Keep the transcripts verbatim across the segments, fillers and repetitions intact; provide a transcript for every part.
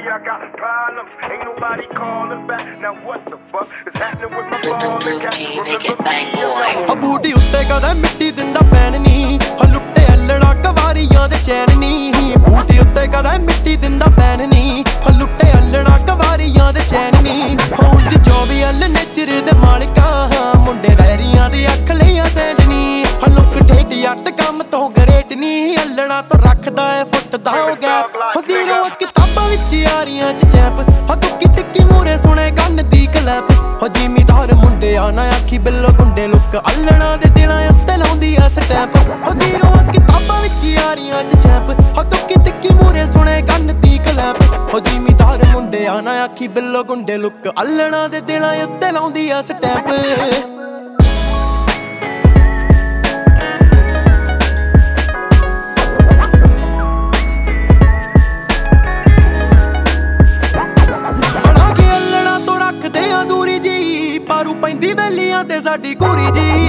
I got problems. Ain't nobody calling back. Now what the fuck is happening with my phone? ਬੂਟੀ ਉੱਤੇ ਕਦੇ ਮਿੱਟੀ ਦਿੰਦਾ ਪੈਣ ਨੀ ਹੋ ਲੁੱਟੇ ਅਲੜਾ ਕਵਾਰੀਆਂ ਦੇ ਚੈਨ ਨੀ ਬੂਟੀ ਉੱਤੇ ਕਦੇ ਮਿੱਟੀ ਦਿੰਦਾ ਪੈਣ ਨੀ ਹੋ ਲੁੱਟੇ ਅਲੜਾ ਕਵਾਰੀਆਂ ਦੇ ਚੈਨ ਨੀ ਹੁਣ ਜੋ ਵੀ ਅਲ ਨੇਚਰ ਦੇ ਮਾਲਕਾਂ ਮੁੰਡੇ ਵੈਰੀਆਂ ਦੀ ਅੱਖ ਲਈਆਂ ਸੈਂਡ ਨੀ ਹੋ ਲੁੱਕ ਠੇਡੀ ਅੱਟ ਕੰਮ ਤੋਂ ਗਰੇਟ ਨੀ ਅਲੜਾ ਤੋਂ ਰੱਖਦਾ ਏ ਫੁੱਟ ਦਾ ਹੋ ਗਿਆ ਹੋ ਜ਼ੀਰੋ ਕਿਤਾਬਾਂ ਵਿੱਚ ਯਾਰੀਆਂ ਚ ਚੈਪ ਹੋ ਤੁੱਕੀ ਤਿੱਕੀ ਮੂਰੇ ਸੁਣੇ ਕੰਨ ਦੀ ਕਲੈਪ ਹੋ ਜ਼ਿਮੀਦਾਰ ਮੁੰਡੇ ਆ ਨਾ ਆਖੀ ਬਿੱਲੋ ਗੁੰਡੇ ਲੁੱਕ ਅਲਣਾ ਦੇ ਦਿਲਾਂ ਉੱਤੇ ਲਾਉਂਦੀ ਆ ਸਟੈਂਪ ਹੋ ਜ਼ੀਰੋ ਕਿਤਾਬਾਂ ਵਿੱਚ ਯਾਰੀਆਂ ਚ ਚੈਪ ਹੋ ਤੁੱਕੀ ਤਿੱਕੀ ਮੂਰੇ ਸੁਣੇ ਕੰਨ ਦੀ ਕਲੈਪ ਹੋ ਜ਼ਿਮੀਦਾਰ ਮੁੰਡੇ ਆ ਨਾ ਆਖੀ ਬਿੱਲੋ ਗੁੰਡੇ ਲੁੱਕ ਅਲਣਾ ਦੇ ਦਿਲਾਂ ਉੱਤੇ ਲਾਉਂਦੀ ਆ ਸਟੈਂਪ ਪਾਰੂ ਪੈਂਦੀ ਵੈਲੀਆਂ ਤੇ ਸਾਡੀ ਕੁੜੀ ਜੀ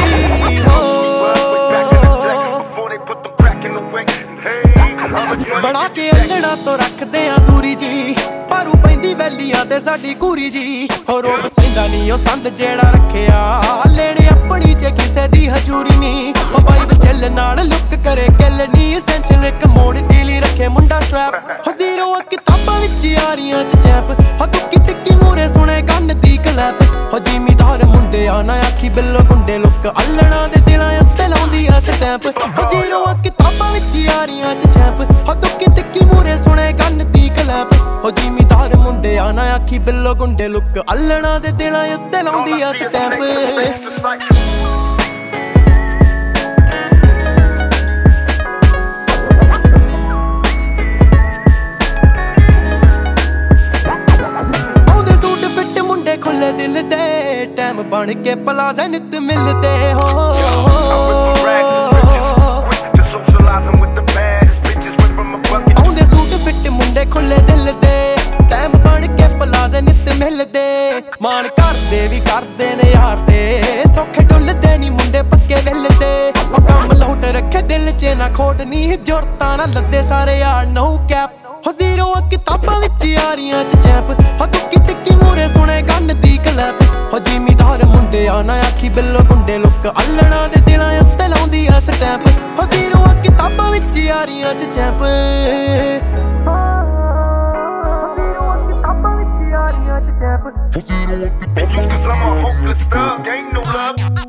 ਬਣਾ ਕੇ ਅਲੜਾ ਤੋਂ ਰੱਖਦੇ ਆ ਦੂਰੀ ਜੀ ਪਾਰੂ ਪੈਂਦੀ ਵੈਲੀਆਂ ਤੇ ਸਾਡੀ ਕੁੜੀ ਜੀ ਹੋ ਰੋਬ ਸੈਂਦਾ ਨੀ ਉਹ ਸੰਦ ਜਿਹੜਾ ਰੱਖਿਆ ਲੈਣੇ ਆਪਣੀ ਚ ਕਿਸੇ ਦੀ ਹਜ਼ੂਰੀ ਨੀ ਉਹ ਬਾਈ ਚੱਲ ਨਾਲ ਲੁੱਕ ਕਰੇ ਕਿੱਲ ਨੀ ਐਸੈਂਸ਼ੀਅਲ ਇੱਕ ਮੋੜ ਢੀਲੀ ਰੱਖੇ ਮੁੰਡਾ ਸਟ੍ਰੈਪ ਹੋ ਜ਼ੀਰੋ ਕਿਤਾਬਾਂ ਵਿੱਚ ਯਾਰੀਆਂ ਚ ਚੈਪ ਹੋ ਤੁੱਕੀ ਤਿੱਕੀ ਮੂਰੇ ਸੁਣੇ ਕੰਨ ਦੀ ਕਲੈਪ ਹੋ ਜ਼ਿਮੀਦਾਰ ਮੁੰਡੇ ਆ ਨਾ ਆਖੀ ਬਿੱਲੋ ਗੁੰਡੇ ਲੁੱਕ ਅਲਣਾ ਦੇ ਦਿਲਾਂ ਉੱਤੇ ਲਾਉਂਦੀ ਆ ਸਟੈਂਪ ਹੋ ਜ਼ੀਰੋ ਕਿਤਾਬਾਂ ਵਿੱਚ ਯਾਰੀਆਂ ਚ ਚੈਪ ਹੋ ਤੁੱਕੀ ਤਿੱਕੀ ਮੂਰੇ ਸੁਣੇ ਕੰਨ ਦੀ ਕਲੈਪ ਹੋ ਜ਼ਿਮੀਦਾਰ ਮੁੰਡੇ ਆ ਨਾ ਆਖੀ ਬਿੱਲੋ ਗੁੰਡੇ ਲੁੱਕ ਅਲਣਾ ਦੇ ਦਿਲਾਂ ਉੱਤੇ ਲਾਉਂਦੀ ਆ ਸਟੈਂਪ ਖੁੱਲੇ ਦਿਲ ਦੇ ਟਾਈਮ ਬਣ ਕੇ ਪਲਾਜ਼ਾ ਨਿਤ ਮਿਲਦੇ ਹੋ ਆਉਂਦੇ ਸੂਟ ਫਿੱਟ ਮੁੰਡੇ ਖੁੱਲੇ ਦਿਲ ਦੇ ਟਾਈਮ ਬਣ ਕੇ ਪਲਾਜ਼ਾ ਨਿਤ ਮਿਲਦੇ ਮਾਣ ਕਰਦੇ ਵੀ ਕਰਦੇ ਨੇ ਯਾਰ ਦੇ ਸੌਖੇ ਡੁੱਲਦੇ ਨੀ ਮੁੰਡੇ ਪੱਕੇ ਵਿਲਦੇ ਉਹ ਕੰਮ ਲਾਉਟ ਰੱਖੇ ਦਿਲ ਚ ਨਾ ਖੋਟ ਨੀ ਜ਼ੁਰਤਾਂ ਨਾ ਲੱਦੇ ਸਾਰੇ ਯਾਰ ਨੋ ਕੈਪ ਹੋ ਜ਼ੀਰੋ ਕਿਤਾਬਾਂ ਵਿੱਚ ਯਾਰੀਆਂ ਚ ਚੈਪ ਹੋ ਤੁੱਕੀ ਤਿੱਕੀ ਮੂਰੇ ਸੁਣੇ ਕੰਨ ਦੀ ਕਲੈਪ ਹੋ ਜ਼ਿਮੀਦਾਰ ਮੁੰਡੇ ਆ ਨਾ ਆਖੀ ਬਿੱਲੋ ਗੁੰਡੇ ਲੁੱਕ ਅਲਣਾ ਦੇ ਦਿਲਾਂ ਉੱਤੇ ਲਾਉਂਦੀ ਆ ਸਟੈਂਪ ਹੋ ਜ਼ੀਰੋ ਕਿਤਾਬਾਂ ਵਿੱਚ ਯਾਰੀਆਂ ਚ ਚੈਪ ਕਿਤਾਬਾਂ ਵਿੱਚ ਯਾਰੀਆਂ ਚ ਚੈਪ